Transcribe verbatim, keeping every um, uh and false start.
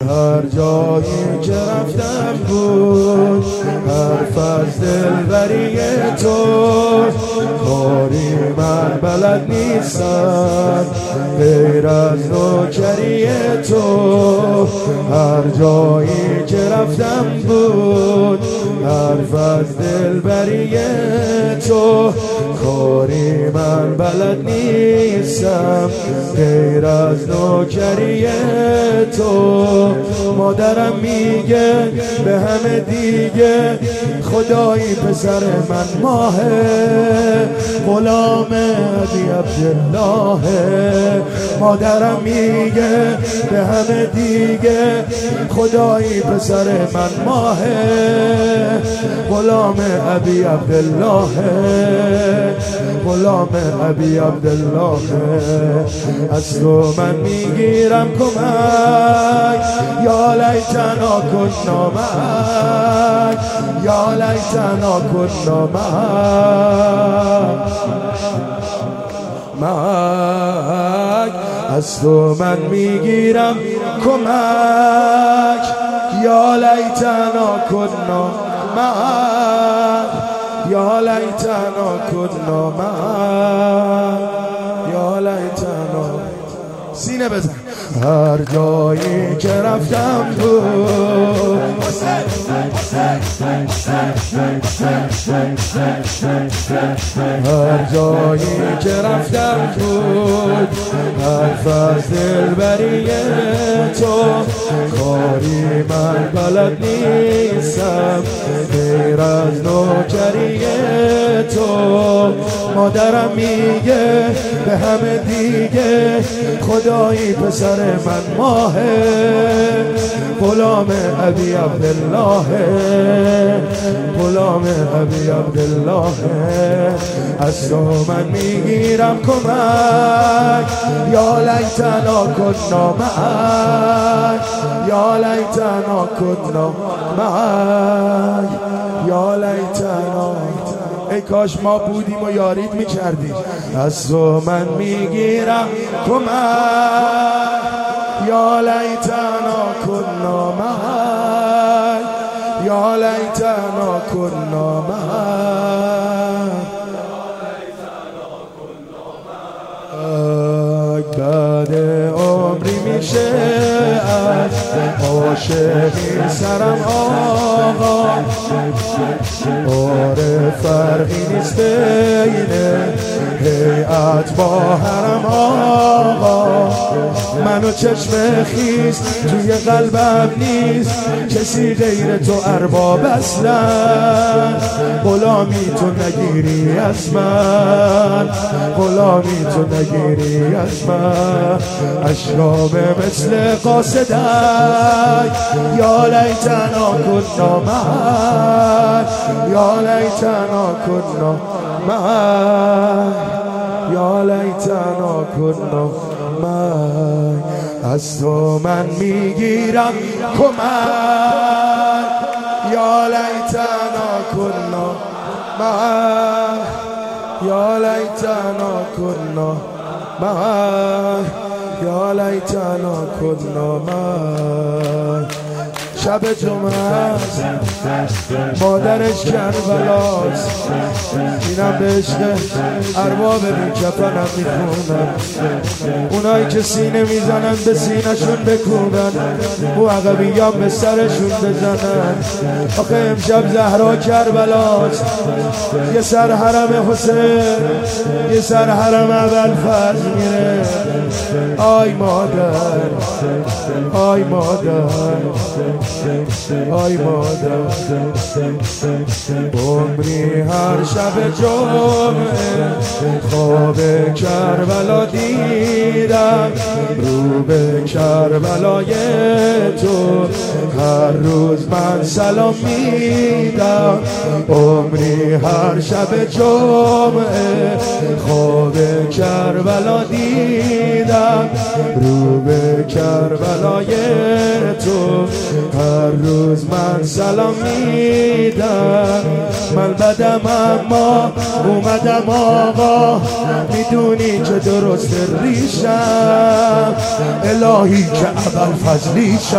هر جایی که رفتم بود حرف از دلبری تو، کاری من بلد نیستم غیر از نوکری تو. هر جایی که رفتم بود حرف از دلبری تو، کاری من بلد نیستم غیر از نوکری تو. مادرم میگه به همه دیگه خدایی پسر من ماهه، غلام ابی عبدالله. مادرم میگه به همه دیگه خدایی پسر من ماهه، غلام ابی عبدالله، غلام ابی عبدالله. از تو من میگیرم کمک، یا لیتنا کنا معک، یا لیتنا کنا معک. از تو من میگیرم کمک، یا لیتنا کنا معک، یا لیتنا کنا معک، یا لیتنا. سینه بزن. هر جایی که رفتم بود هر جایی که رفتم بود حرف از دلبری تو، کاری من بلد نیستم غیر از نوکری تو. مادرم میگه به همه دیگه خدایی پسر من ماهه، غلام ابی عبدالله، غلام ابی عبدالله. از تو من میگیرم کمک، یا لیتنا کنا معک، یا لیتنا کنا معک، یا لیتنا. ای کاش ما بودیم و یارید میکردیم. از تو من میگیرم کمک، یا لیتنا کنا معک، یا لیتنا کنا معک. بعد عمری میشه از عاشقی سرم آقا، آره فرقی نیست بین هیئت با حرم آقا. منو چشم خیز توی قلبم نیست کسی غیر تو ارباب اصلا، غلامی تو نگیری از من، غلامی تو نگیری از من. اشراب مثل قاصدک، یا لیتنا کنا معک، یا لیتنا کنا معک، یا لیتنا کنا معک. از تو من میگیرم کمک، یا لیتنا کنا معک، یا لیتنا کنا معک، یا لیتنا کنا معک. شب جمعه مادرش کربلاست، اینم به عشق ارباب بیکفنم میخونن. اونایی که سینه میزنن به سینه‌شون بکوبن، او عقبیان به سرشون بزنن. آخه امشب زهرا کربلاست، یه سر حرم حسین، یه سر حرم ابوالفضل میره. آی مادر، آی مادر، آی مادر. عمری هر شب جمعه خواب کربلا دیدم، رو به کربلای تو هر روز من سلام میدم. عمری هر شب جمعه خواب کربلا دیدم، رو به کربلای تو هر روز من سلام میدم. من بدم اما اومدم آقا، میدونی که درست ریشم، الهی که ابوالفضلیشم.